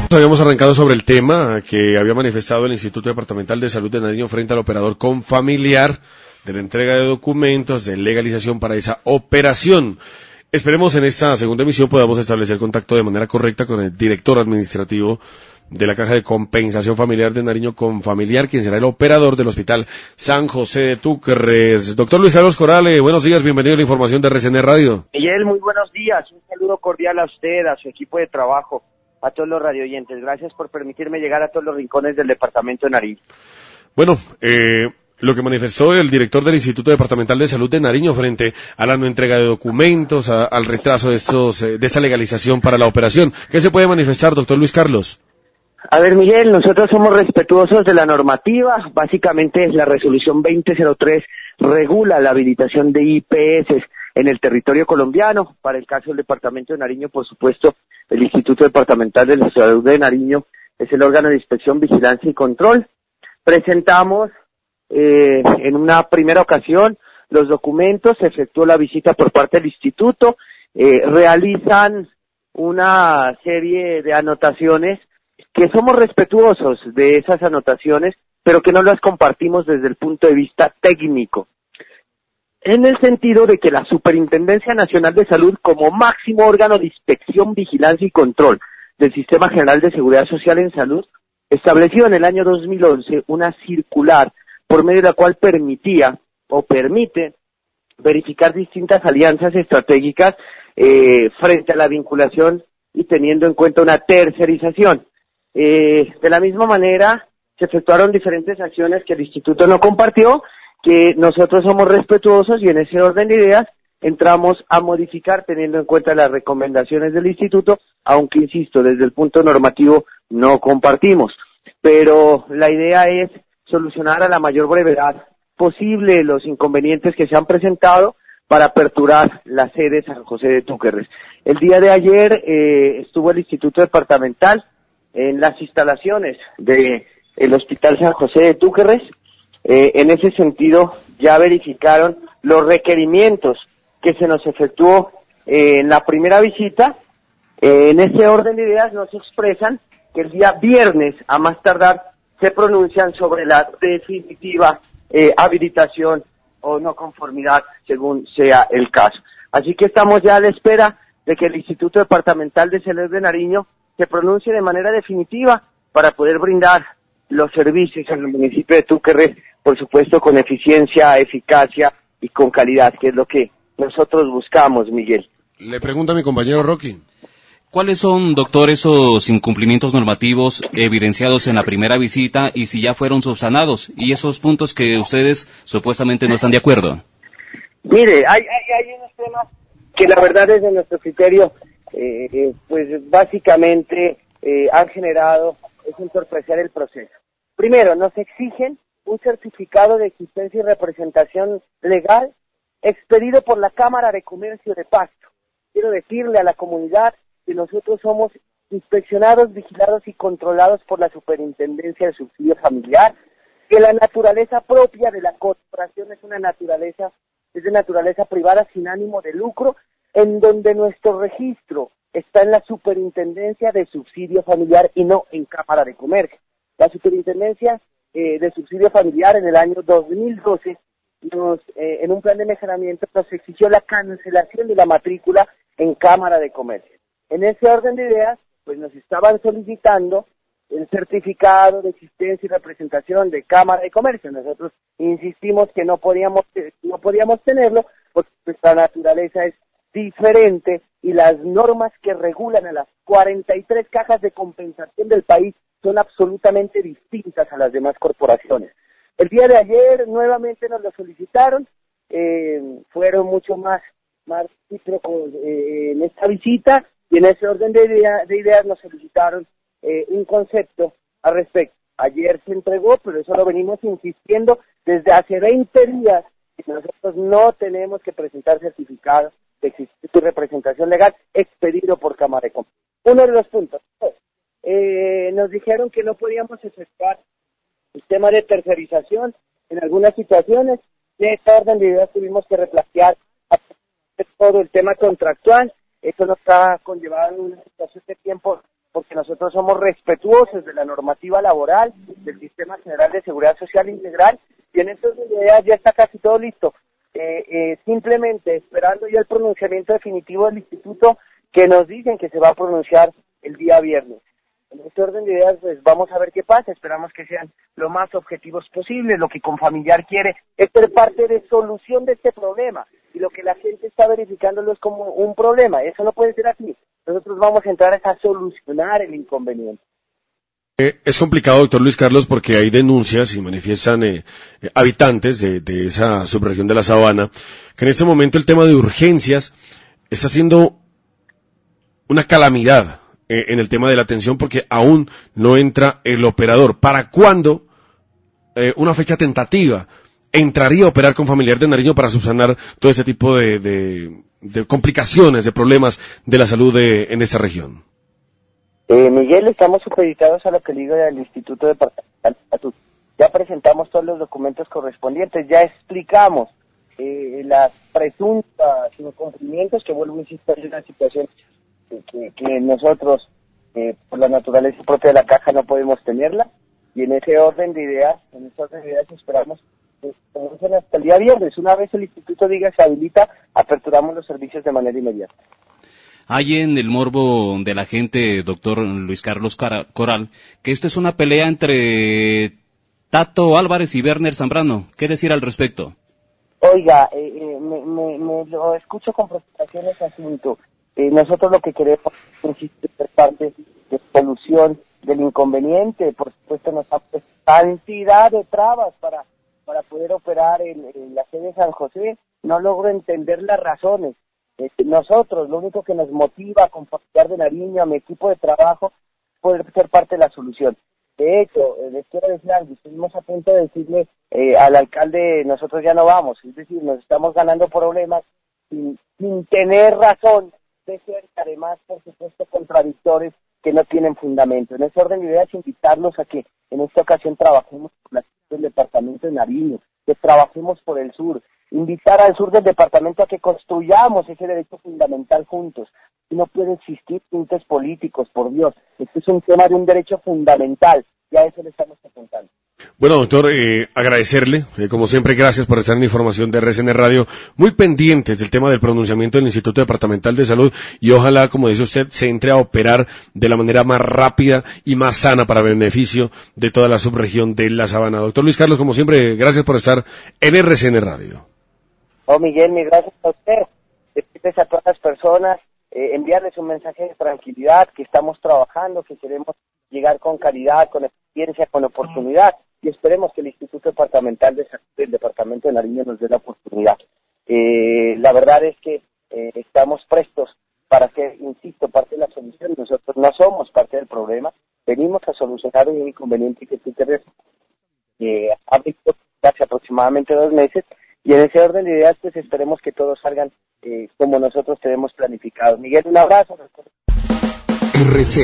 Habíamos arrancado sobre el tema que había manifestado el Instituto Departamental de Salud de Nariño frente al operador Confamiliar de la entrega de documentos de legalización para esa operación. Esperemos en esta segunda emisión podamos establecer contacto de manera correcta con el director administrativo de la Caja de Compensación Familiar de Nariño Confamiliar, quien será el operador del Hospital San José de Túquerres. Doctor Luis Carlos Corale, buenos días, bienvenido a la información de RCN Radio. Miguel, muy buenos días, un saludo cordial a usted, a su equipo de trabajo, a todos los radioyentes. Gracias por permitirme llegar a todos los rincones del departamento de Nariño. Bueno, lo que manifestó el director del Instituto Departamental de Salud de Nariño frente a la no entrega de documentos, al retraso de esta legalización para la operación. ¿Qué se puede manifestar, doctor Luis Carlos? A ver, Miguel, nosotros somos respetuosos de la normativa. Básicamente, la resolución 2003 regula la habilitación de IPS en el territorio colombiano. Para el caso del departamento de Nariño, por supuesto, el Instituto Departamental de Salud de Nariño es el órgano de inspección, vigilancia y control. Presentamos en una primera ocasión los documentos, se efectuó la visita por parte del instituto, realizan una serie de anotaciones que somos respetuosos de esas anotaciones, pero que no las compartimos desde el punto de vista técnico, en el sentido de que la Superintendencia Nacional de Salud, como máximo órgano de inspección, vigilancia y control del Sistema General de Seguridad Social en Salud, estableció en el año 2011 una circular por medio de la cual permitía o permite verificar distintas alianzas estratégicas frente a la vinculación y teniendo en cuenta una tercerización. De la misma manera, se efectuaron diferentes acciones que el instituto no compartió, que nosotros somos respetuosos y en ese orden de ideas entramos a modificar teniendo en cuenta las recomendaciones del instituto, aunque insisto, desde el punto normativo no compartimos. Pero la idea es solucionar a la mayor brevedad posible los inconvenientes que se han presentado para aperturar la sede San José de Túquerres. El día de ayer estuvo el Instituto Departamental en las instalaciones del Hospital San José de Túquerres. En ese sentido, ya verificaron los requerimientos que se nos efectuó en la primera visita. En ese orden de ideas nos expresan que el día viernes, a más tardar, se pronuncian sobre la definitiva habilitación o no conformidad, según sea el caso. Así que estamos ya a la espera de que el Instituto Departamental de Salud de Nariño se pronuncie de manera definitiva para poder brindar los servicios en el municipio de Túquerres, por supuesto con eficiencia, eficacia y con calidad, que es lo que nosotros buscamos, Miguel. Le pregunta a mi compañero Rocky. ¿Cuáles son, doctor, esos incumplimientos normativos evidenciados en la primera visita y si ya fueron subsanados y esos puntos que ustedes supuestamente no están de acuerdo? Mire, hay unos temas que la verdad desde nuestro criterio pues básicamente han generado es entorpecer el proceso. Primero, nos exigen un certificado de existencia y representación legal expedido por la Cámara de Comercio de Pasto. Quiero decirle a la comunidad que nosotros somos inspeccionados, vigilados y controlados por la Superintendencia de Subsidio Familiar, que la naturaleza propia de la corporación es de naturaleza privada sin ánimo de lucro, en donde nuestro registro está en la Superintendencia de Subsidio Familiar y no en Cámara de Comercio. La Superintendencia de Subsidio Familiar en el año 2012 en un plan de mejoramiento nos exigió la cancelación de la matrícula en Cámara de Comercio. En ese orden de ideas, pues nos estaban solicitando el certificado de existencia y representación de Cámara de Comercio. Nosotros insistimos que no podíamos tenerlo porque nuestra naturaleza es diferente y las normas que regulan a las 43 cajas de compensación del país son absolutamente distintas a las demás corporaciones. El día de ayer nuevamente nos lo solicitaron, fueron mucho más recíprocos en esta visita y en ese orden de ideas nos solicitaron un concepto al respecto. Ayer se entregó, pero eso lo venimos insistiendo desde hace 20 días. Nosotros no tenemos que presentar certificado de existencia y representación legal expedido por Cámara de Comercio. Uno de los puntos. Nos dijeron que no podíamos efectuar el tema de tercerización en algunas situaciones. De esta orden de ideas tuvimos que replantear todo el tema contractual. Eso nos ha conllevado una situación de tiempo porque nosotros nosotros somos respetuosos de la normativa laboral, del Sistema General de Seguridad Social Integral, y en estos días ya está casi todo listo. Simplemente esperando ya el pronunciamiento definitivo del instituto, que nos dicen que se va a pronunciar el día viernes. En este orden de ideas, pues vamos a ver qué pasa, esperamos que sean lo más objetivos posibles. Lo que Confamiliar quiere es ser parte de solución de este problema, y lo que la gente está verificándolo es como un problema. Eso no puede ser así. Nosotros vamos a entrar a solucionar el inconveniente. Es complicado, doctor Luis Carlos, porque hay denuncias y manifiestan habitantes de esa subregión de la Sabana, que en este momento el tema de urgencias está siendo una calamidad en el tema de la atención, porque aún no entra el operador. ¿Para cuándo una fecha tentativa entraría a operar Confamiliar de Nariño para subsanar todo ese tipo de complicaciones, de problemas de la salud en esta región? Miguel, estamos supeditados a lo que diga el Instituto Departamental de Salud. Ya presentamos todos los documentos correspondientes, ya explicamos las presuntas incumplimientos, que vuelvo a insistir, en una situación que nosotros, por la naturaleza propia de la caja, no podemos tenerla, y en ese orden de ideas, esperamos que comiencen hasta el día viernes. Una vez el instituto diga se habilita, aperturamos los servicios de manera inmediata. Hay en el morbo de la gente, doctor Luis Carlos Coral, que esto es una pelea entre Tato Álvarez y Werner Zambrano. ¿Qué decir al respecto? Oiga, me lo escucho con preocupación ese asunto. Nosotros lo que queremos es ser parte de solución del inconveniente. Por supuesto, nos ha puesto cantidad de trabas para poder operar en la sede de San José. No logro entender las razones. Nosotros, lo único que nos motiva a Confamiliar de Nariño, a mi equipo de trabajo, poder ser parte de la solución. De hecho, les quiero decir algo, estuvimos a punto de decirle al alcalde, nosotros ya no vamos, es decir, nos estamos ganando problemas sin tener razón de ser, además, por supuesto, contradictores que no tienen fundamento. En ese orden de ideas, invitarlos a que en esta ocasión trabajemos por la del departamento de Nariño, que trabajemos por el sur, invitar al sur del departamento a que construyamos ese derecho fundamental juntos. Y no puede existir tintes políticos, por Dios. Este es un tema de un derecho fundamental, y a eso le estamos apuntando. Bueno, doctor, agradecerle, como siempre, gracias por estar en información de RCN Radio, muy pendientes del tema del pronunciamiento del Instituto Departamental de Salud, y ojalá, como dice usted, se entre a operar de la manera más rápida y más sana para beneficio de toda la subregión de la Sabana. Doctor Luis Carlos, como siempre, gracias por estar en RCN Radio. Oh, Miguel, mi gracias a usted. Decirles a todas las personas, enviarles un mensaje de tranquilidad, que estamos trabajando, que queremos llegar con calidad, con eficiencia, con oportunidad, y esperemos que el Instituto Departamental de Salud del Departamento de Nariño nos dé la oportunidad. La verdad es que estamos prestos para ser, insisto, parte de la solución. Nosotros no somos parte del problema, venimos a solucionar un inconveniente que tú tienes hace aproximadamente 2 meses, y en ese orden de ideas, pues esperemos que todos salgan como nosotros tenemos planificado. Miguel, un abrazo.